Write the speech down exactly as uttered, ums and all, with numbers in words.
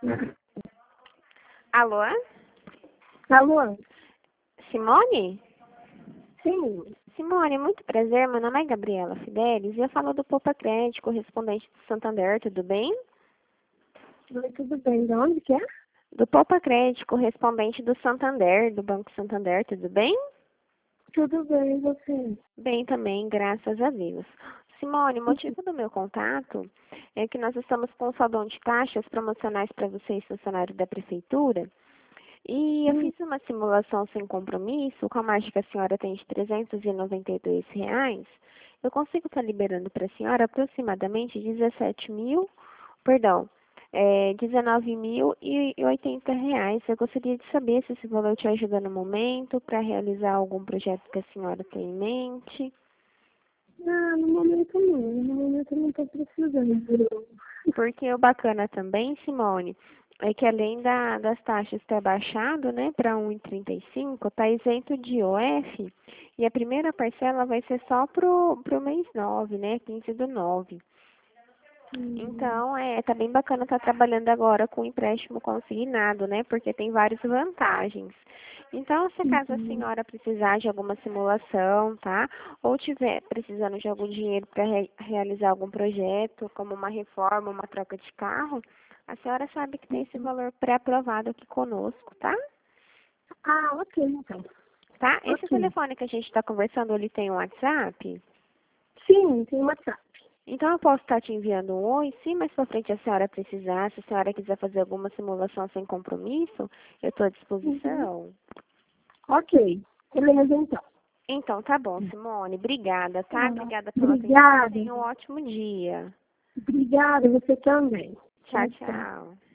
Alô? Alô? Simone? Sim. Simone, muito prazer. Meu nome é Gabriela Fidelis e eu falo do Poupa Crédito, correspondente do Santander, tudo bem? Oi, tudo bem? De onde que é? Do Poupa Crédito, correspondente do Santander, do Banco Santander, tudo bem? Tudo bem, e você? Bem também, graças a Deus. Simone, o motivo do meu contato é que nós estamos com um saldão de taxas promocionais para vocês, funcionários da Prefeitura. E eu Hum, fiz uma simulação sem compromisso, com a margem que a senhora tem de trezentos e noventa e dois reais. Eu consigo estar liberando para a senhora aproximadamente dezessete mil, perdão, é, dezenove mil e oitenta reais. Eu gostaria de saber se esse valor te ajuda no momento para realizar algum projeto que a senhora tem em mente. Ah, no momento não. No momento eu não estou precisando. Porque o bacana também, Simone, é que além da, das taxas ter baixado, né, para um vírgula trinta e cinco, está isento de I O F e a primeira parcela vai ser só pro, pro mês nove, né, quinze do nove. Hum, Então, é, tá bem bacana estar trabalhando agora com empréstimo consignado, né, porque tem várias vantagens. Então, se caso a uhum. senhora precisar de alguma simulação, tá? Ou tiver precisando de algum dinheiro para re realizar algum projeto, como uma reforma, uma troca de carro, a senhora sabe que tem esse valor pré-aprovado aqui conosco, tá? Ah, ok, então. Tá? Esse Ok. telefone que a gente está conversando, ele tem um WhatsApp? Sim, tem WhatsApp. Então, eu posso estar te enviando um oi, se mais pra frente a senhora precisar, se a senhora quiser fazer alguma simulação sem compromisso, eu estou à Uhum. disposição. Ok. Beleza, então. Então, tá bom, Simone. Obrigada, tá? Ah, Obrigada pela atenção e obrigada. tenha um ótimo dia. Obrigada, você também. Tchau, Tchau, tchau. tchau.